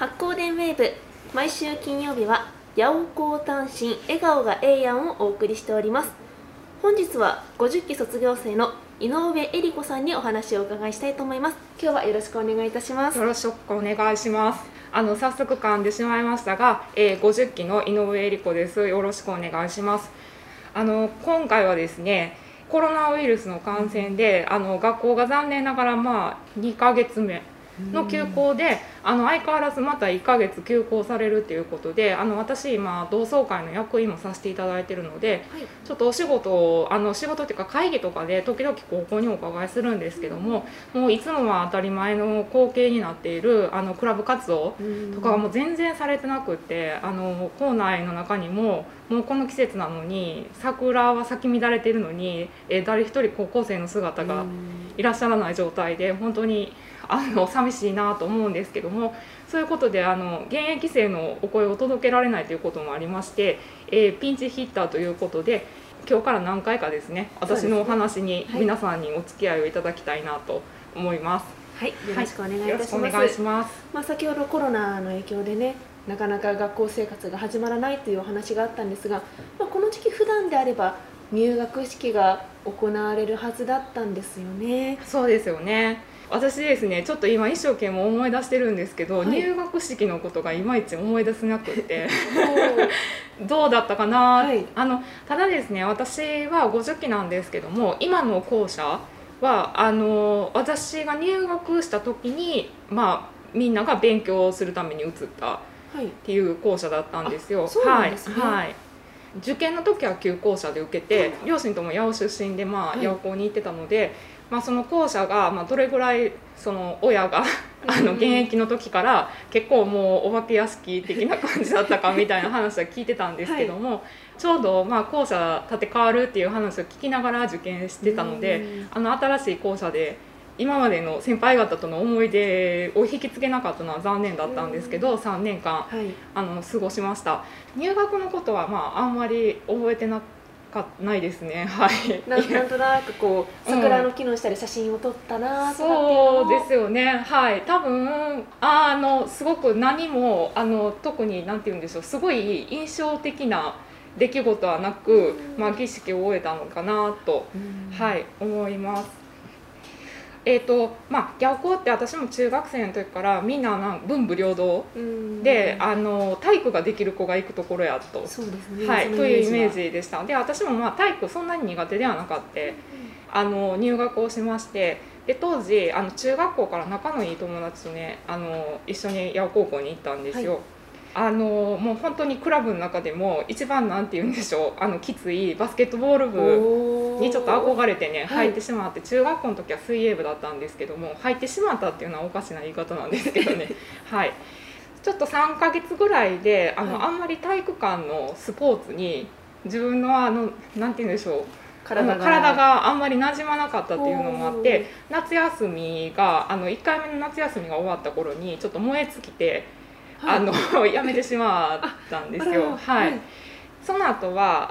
発光電ウェーブ、毎週金曜日は八百光単身笑顔がええやんをお送りしております。本日は50期卒業生の井上恵里子さんにお話をお伺いしたいと思います。今日はよろしくお願いいたします。 よろしくお願いします。早速噛んでしまいましたが、50期の井上恵里子です。よろしくお願いします。今回はですね、コロナウイルスの感染で学校が残念ながら2ヶ月目の休校で相変わらずまた1ヶ月休校されるということで、私今同窓会の役員もさせていただいているので、はい、ちょっとお仕事を仕事っていうか会議とかで時々高校にお伺いするんですけども、もういつもは当たり前の光景になっているクラブ活動とかがもう全然されてなくって、校内の中にももうこの季節なのに桜は咲き乱れているのに、誰一人高校生の姿がいらっしゃらない状態で、本当に寂しいなと思うんですけども、そういうことで現役生のお声を届けられないということもありまして、ピンチヒッターということで今日から何回かですね、私のお話に皆さんにお付き合いをいただきたいなと思います。 はい、よろしくお願いいたします。先ほどコロナの影響でね、なかなか学校生活が始まらないというお話があったんですが、この時期普段であれば入学式が行われるはずだったんですよね。 そうですよね。私ですね、ちょっと今一生懸命思い出してるんですけど、はい、入学式のことがいまいち思い出せなくってどうだったかな、はい、ただですね、私は50期なんですけども、今の校舎は私が入学した時に、みんなが勉強をするために移ったっていう校舎だったんですよ。 そうなんですね。 はい、受験の時は旧校舎で受けて、両親とも八尾出身で八尾校に行ってたので、その校舎がどれぐらいその親が現役の時から結構もうお化け屋敷的な感じだったかみたいな話は聞いてたんですけども、はい、ちょうど校舎建て替わるっていう話を聞きながら受験してたので、新しい校舎で今までの先輩方との思い出を引き継げなかったのは残念だったんですけど、3年間、はい、過ごしました。入学のことはあんまり覚えてないですね。はい。 なんとなくこう桜の木の下で写真を撮ったなとかっていうのそうですよね。はい。多分すごく何も特になんて言うんでしょう、すごい印象的な出来事はなく、儀式を終えたのかなと、はい、思います。八百校って私も中学生の時からみんな文武両道で体育ができる子が行くところやと、 そうですね、 はい、というイメージでした。で、私も体育そんなに苦手ではなかった入学をしまして、で当時中学校から仲のいい友達とね一緒に八百高校に行ったんですよ。はい、もう本当にクラブの中でも一番なんて言うんでしょう、きついバスケットボール部にちょっと憧れてね入ってしまって、中学校の時は水泳部だったんですけども、入ってしまったっていうのはおかしな言い方なんですけどねはい、ちょっと3ヶ月ぐらいであんまり体育館のスポーツに自分のなんて言うんでしょう、体があんまり馴染まなかったっていうのもあって、夏休みが1回目の夏休みが終わった頃にちょっと燃え尽きて、やめてしまったんですよ。はい、その後は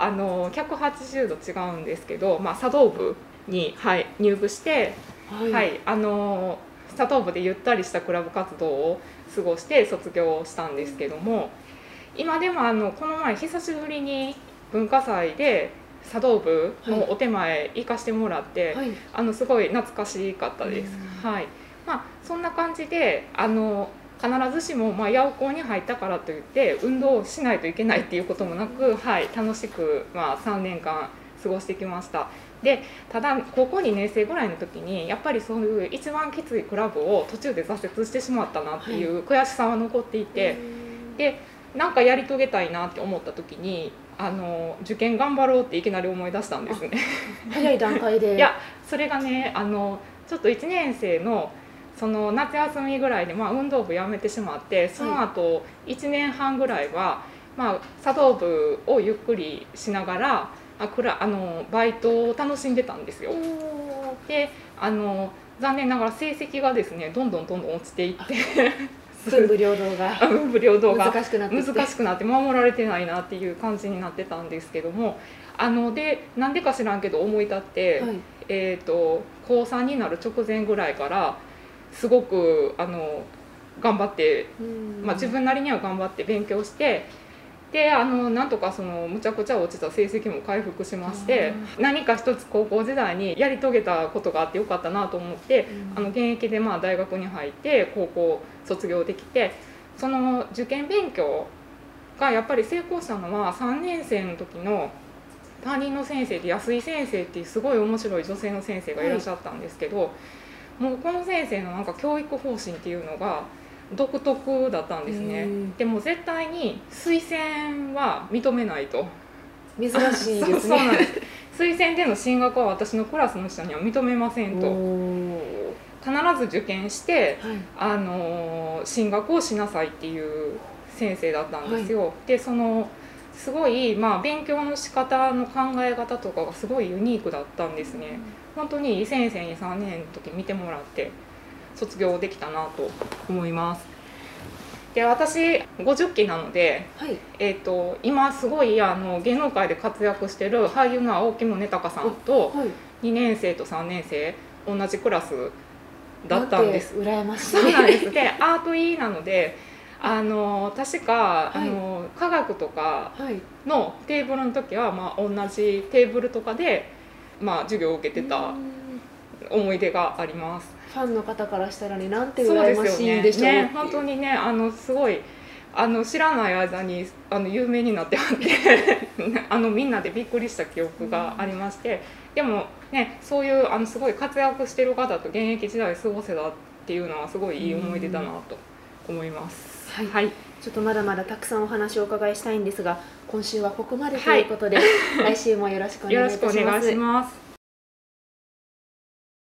180度違うんですけど、茶道部に、はい、入部して、はい、茶道部でゆったりしたクラブ活動を過ごして卒業したんですけども、今でもこの前久しぶりに文化祭で茶道部のお手前行かしてもらって、はい、すごい懐かしかったです。はい、そんな感じで必ずしも八百校に入ったからといって運動をしないといけないっていうこともなく、はい、楽しく3年間過ごしてきました。でただ高校2年生ぐらいの時にやっぱりそういう一番きついクラブを途中で挫折してしまったなっていう悔しさは残っていて、でなんかやり遂げたいなって思った時に受験頑張ろうっていきなり思い出したんですね早い段階で。 いやそれがねちょっと1年生のその夏休みぐらいで運動部辞めてしまって、その後1年半ぐらいは茶道部をゆっくりしながらバイトを楽しんでたんですよ。で残念ながら成績がですねどんどん落ちていって文武両道が難しくなって守られてないなっていう感じになってたんですけども、でなんでか知らんけど思い立って、はい、高3になる直前ぐらいからすごく頑張って、自分なりには頑張って勉強して、でなんとかむちゃくちゃ落ちた成績も回復しまして、何か一つ高校時代にやり遂げたことがあってよかったなと思って、現役で大学に入って高校卒業できて、その受験勉強がやっぱり成功したのは3年生の時の担任の先生で安井先生っていうすごい面白い女性の先生がいらっしゃったんですけど、もうこの先生の教育方針っていうのが独特だったんですね。でも絶対に推薦は認めないと。 珍しいですね。 そうなんです。推薦での進学は私のクラスの人には認めませんと。必ず受験して、進学をしなさいっていう先生だったんですよ。ですごい、勉強の仕方の考え方とかがすごいユニークだったんですね。本当にいい先生に3年の時見てもらって卒業できたなと思います。で、私50期なので、今すごい芸能界で活躍してる俳優の青木宗隆さんと2年生と3年生同じクラスだったんです。 羨ましい。 そうなんです。で、アート E なので確か科学とかのテーブルの時は同じテーブルとかで授業を受けてた思い出があります。 ファンの方からしたらね、なんて羨ましいんでしょうね。 本当にね、すごい知らない間に有名になってはってみんなでびっくりした記憶がありまして、でもね、そういうすごい活躍してる方と現役時代過ごせたっていうのはすごいいい思い出だなと思います。 はい、ちょっとまだまだたくさんお話をお伺いしたいんですが、今週はここまでということで、来週もよろしくお願いいたします。